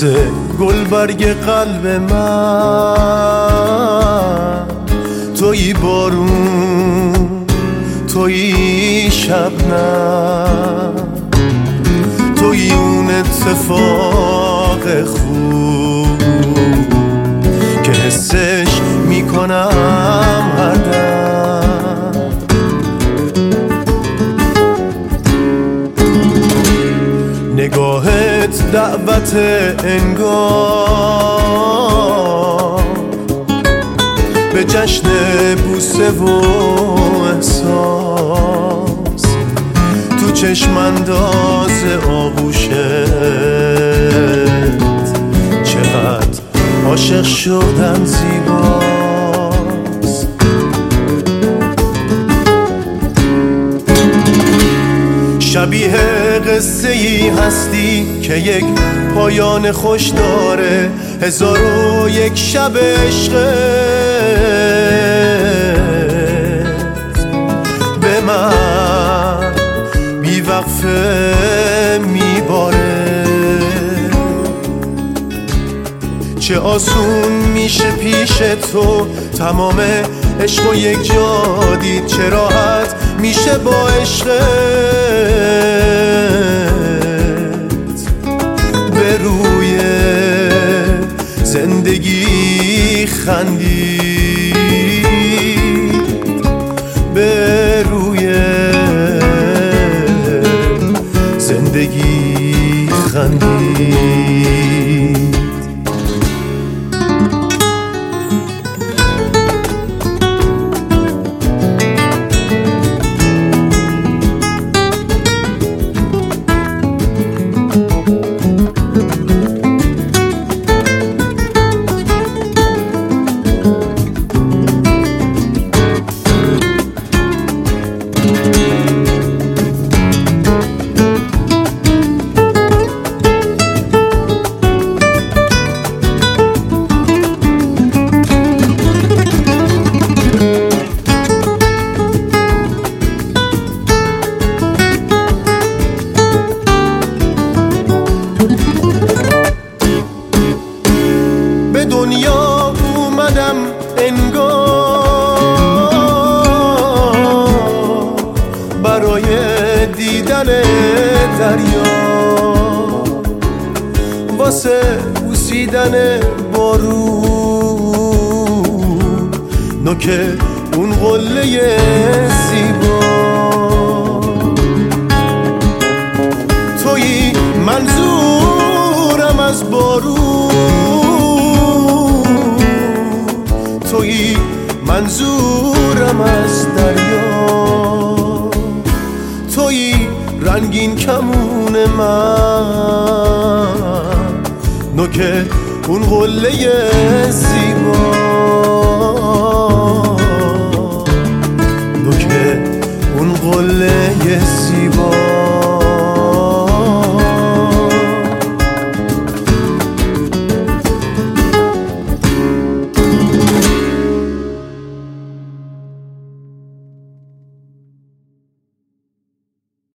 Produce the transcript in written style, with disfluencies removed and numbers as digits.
واسه گلبرگ قلب من. تویی بارون، تویی شبنم، تویی اون اتفاق خوب که حسش میکنم هر دم. نگاهت دعوت انگار به جشن بوسه و احساس، تو چشم انداز آغوشت چقدر عاشق شدن زیباست. شبیه قصه ای هستی که یک پایان خوش داره، 1001 شب عشقت به من بیوقفه میباره. چه آسون میشه پیش تو تمام عشق و یک جا دید، چه راحت میشه با عشقت به روی زندگی خندید، به روی زندگی خندید. به دنیا اومدم انگار برای دیدن دریا، واسه بوسیدن بارون، نوک اون قله زیبا. تویی منظورم از بارون، تویی منظورم از دریا، تویی رنگین کمون من، نوک اون قله زیبا، نوک اون قله زیبا.